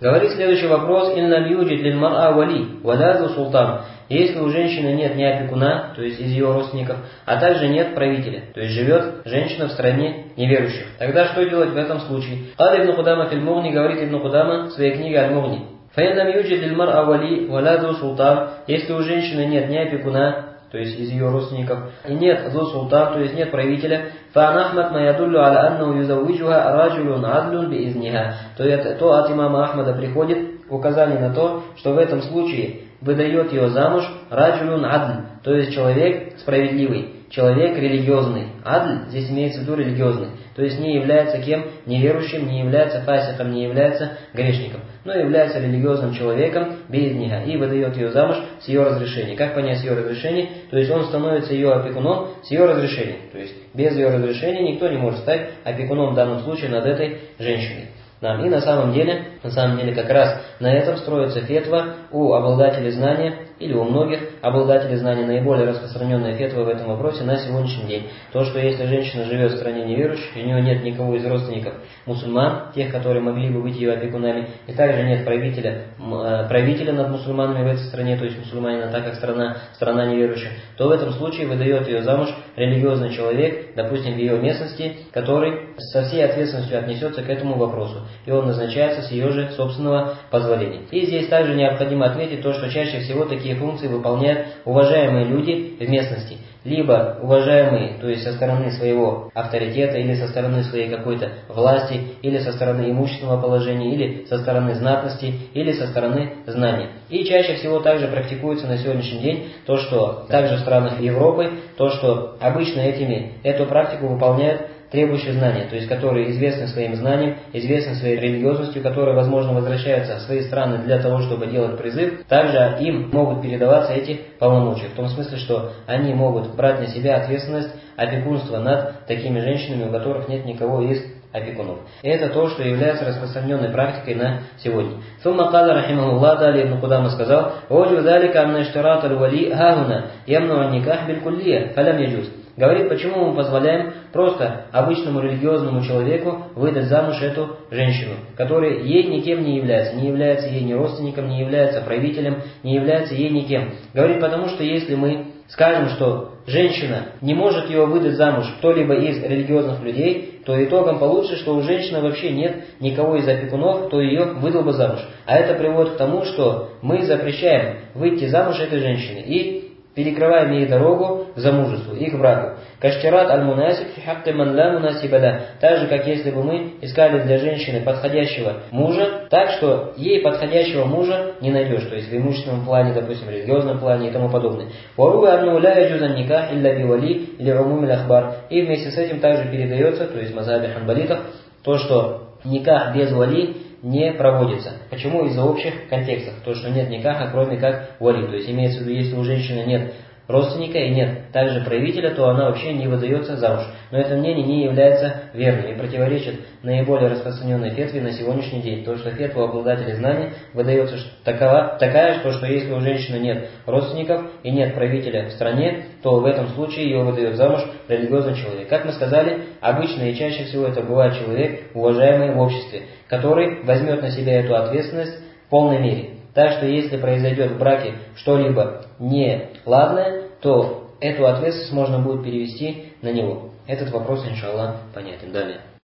Говорит следующий вопрос. «Иннам юджид лиль мар'а вали, валя зу султан». Если у женщины нет ни опекуна, то есть из ее родственников, а также нет правителя, то есть живет женщина в стране неверующих, тогда что делать в этом случае? Кали ибн Кудама филь Мугни, говорит Ибн Кудама в своей книге Аль-Мугни. «Фаиннам юджид лиль мар'а вали, валя зу султан». Если у женщины нет ни опекуна, то есть из ее родственников, и нет зу султан, то есть нет правителя, фа'ан ма ядуллю аля аннаху юзаввиджуха раджулюн адлюн биизниха, то от имама Ахмада приходит указание на то, что в этом случае выдает ее замуж раджулюн адль, то есть человек справедливый, человек религиозный. Адль здесь имеется в виду религиозный, то есть не является кем? Неверующим, не является фасиком, не является грешником, но является религиозным человеком биизниха и выдает ее замуж с ее разрешения. Как понять с ее разрешения? То есть он становится ее опекуном с ее разрешения. То есть без ее разрешения никто не может стать опекуном в данном случае над этой женщиной. И на самом деле как раз на этом строится фетва у обладателей знания, или у многих обладателей знания, наиболее распространенная фетва в этом вопросе на сегодняшний день. То, что если женщина живет в стране неверующих, у нее нет никого из родственников мусульман, тех, которые могли бы быть ее опекунами, и также нет правителя над мусульманами в этой стране, то есть мусульманина, так как страна неверующих, то в этом случае выдает ее замуж религиозный человек, допустим, в ее местности, который со всей ответственностью отнесется к этому вопросу, и он назначается с ее же собственного позволения. И здесь также необходимо отметить то, что чаще всего такие функции выполняют уважаемые люди в местности. Либо уважаемые, то есть со стороны своего авторитета, или со стороны своей какой-то власти, или со стороны имущественного положения, или со стороны знатности, или со стороны знания. И чаще всего также практикуется на сегодняшний день то, что также в странах Европы, то, что обычно эту практику выполняют требующие знания, то есть которые известны своим знанием, известны своей религиозностью, которые, возможно, возвращаются в свои страны для того, чтобы делать призыв, также им могут передаваться эти полномочия, в том смысле, что они могут брать на себя ответственность опекунства над такими женщинами, у которых нет никого из опекунов. И это то, что является распространенной практикой на сегодня. Сумма каля рахимахуллах, далее Ибн Кудама сказал: «Ваджу залика анна иштират аль-вали хагуна ямну ан-никах биль-куллия фалям яджуз». Говорит, почему мы позволяем просто обычному религиозному человеку выдать замуж эту женщину, которая ей никем не является ей ни родственником, не является правителем, не является ей никем. Говорит, потому что если мы скажем, что женщина не может ее выдать замуж кто-либо из религиозных людей, то итогом получится, что у женщины вообще нет никого из опекунов, кто ее выдал бы замуж. А это приводит к тому, что мы запрещаем выйти замуж этой женщины и перекрываем ей дорогу к замужеству и к браку. Каштират аль-мунасиб фи хакки ман ла мунасибада. Так же, как если бы мы искали для женщины подходящего мужа, так что ей подходящего мужа не найдешь, то есть в имущественном плане, допустим, в религиозном плане и тому подобное. Варуга анну ла яджузан никах илля бивали или умумил ахбар. И вместе с этим также передается, то есть в мазхабе ханбалитов, то, что никах без вали не проводится. Почему? Из-за общих контекстов. То, что нет никаха, кроме как вали. То есть имеется в виду, если у женщины нет родственника и нет также правителя, то она вообще не выдается замуж. Но это мнение не является верным и противоречит наиболее распространенной фетве на сегодняшний день. То, что фетва обладателей знаний выдается такая, что если у женщины нет родственников и нет правителя в стране, то в этом случае ее выдает замуж религиозный человек. Как мы сказали, обычно и чаще всего это бывает человек, уважаемый в обществе, который возьмет на себя эту ответственность в полной мере. Так что если произойдет в браке что-либо неладное, то эту ответственность можно будет перевести на него. Этот вопрос, иншаллах, понятен. Далее.